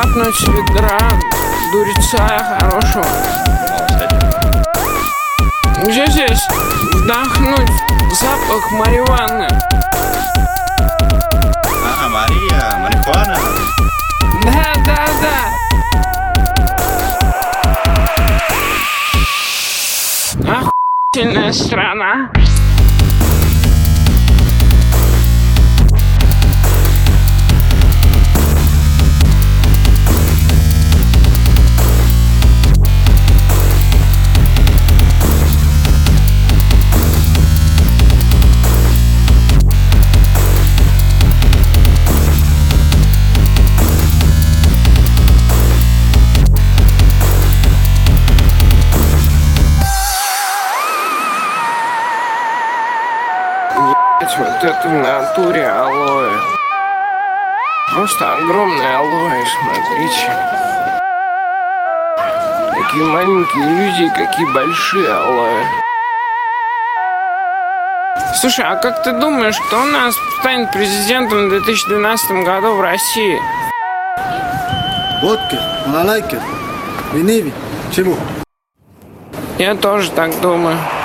хапнуть ведра дуреца хорошего. Где здесь вдохнуть запах марихуаны? А, Мария, марихуана. Да. Охуительная страна. Вот это в натуре алоэ. Просто огромное алоэ, смотрите. Какие маленькие люди, какие большие алоэ. Слушай, а как ты думаешь, кто у нас станет президентом в 2012 году в России? Водка, балалайка, виневи, чему? Я тоже так думаю.